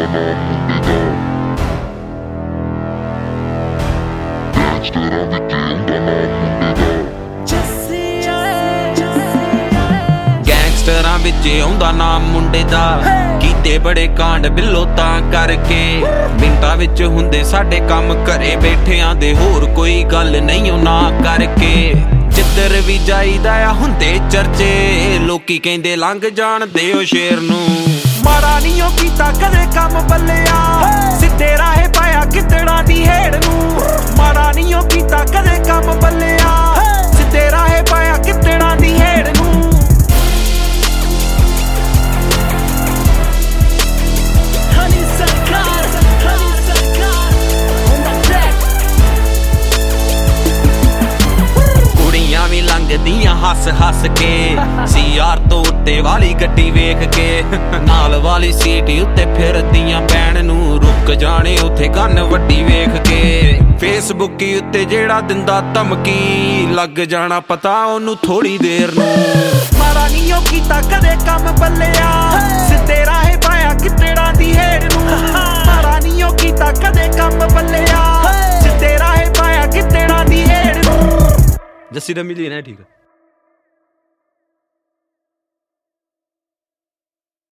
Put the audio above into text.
ਗੈਂਗਸਟਰਾਂ ਵਿੱਚ ਆਉਂਦਾ ਨਾਮ ਮੁੰਡੇ ਦਾ। ਕੀਤੇ ਬੜੇ ਕਾਂਡ ਬਿੱਲੋ ਤਾਂ ਕਰਕੇ ਮਿੰਟਾਂ ਵਿੱਚ ਹੁੰਦੇ ਸਾਡੇ ਕੰਮ। ਘਰੇ ਬੈਠਿਆਂ ਦੇ ਹੋਰ ਕੋਈ ਗੱਲ ਨਹੀਂ ਉਹ ਨਾ ਕਰਕੇ। ਜਿੱਧਰ ਵੀ ਜਾਈਦਾ ਆ ਹੁੰਦੇ ਚਰਚੇ। ਲੋਕੀ ਕਹਿੰਦੇ ਲੰਘ ਜਾਣ ਦਿਓ ਸ਼ੇਰ ਨੂੰ। ਮਾੜਾ ਨੀ ਉਹ ਕੀਤਾ ਕਦੇ ਕੰਮ ਬੱਲਿਆ। ਸਿੱਧੇ ਰਾਹੇ ਪਾਇਆ ਗਿੱਦੜਾਂ ਦੀ ਹੇੜ ਨੂੰ। ਮਾੜਾ ਨੀ ਉਹ ਕੀਤਾ ਕਦੇ ਕੰਮ ਬੱਲਿਆ। ਸਿੱਧੇ ਰਾਹੇ ਪਾਇਆ ਗਿੱਦੜਾਂ ਦੀ ਹੇੜ ਨੂੰ। ਕੁੜੀਆਂ ਵੀ ਲੰਘਦੀਆਂ ਹੱਸ ਹੱਸ ਕੇ। ਸੀਆਰ ਤੋਂ ਉੱਤੇ ਵਾਲੀ ਗੱਡੀ ਵੇਖ ਕੇ। ਨਾਲ ਵਾਲੀ ਸੀਟ ਉੱਤੇ ਫਿਰਦੀਆਂ ਭੈਣ ਨੂੰ। ਰੁਕ ਜਾਣੇ ਉੱਥੇ ਕੰਨ ਵੱਡੀ ਵੇਖ ਕੇ। ਫੇਸਬੁੱਕ ਉੱਤੇ ਜਿਹੜਾ ਦਿੰਦਾ ਧਮਕੀ ਲੱਗ ਜਾਣਾ ਪਤਾ ਉਹਨੂੰ ਥੋੜੀ ਦੇਰ ਨੂੰ। ਮਾੜਾ ਨੀ ਉਹ ਕੀਤਾ ਕਦੇ ਕੰਮ ਬੱਲਿਆ। ਸਿੱਧੇ ਰਾਹੇ ਪਾਇਆ ਗਿੱਦੜਾਂ ਦੀ ਹੇੜ ਨੂੰ। ਮਾੜਾ ਨੀ ਉਹ ਕੀਤਾ ਕਦੇ ਕੰਮ ਬੱਲਿਆ। ਸਿੱਧੇ ਰਾਹੇ ਪਾਇਆ ਗਿੱਦੜਾਂ ਦੀ ਹੇੜ ਨੂੰ। ਜੱਸੀ ਦਾ ਮਿਲੀ ਨਾ ਠੀਕ ਆ।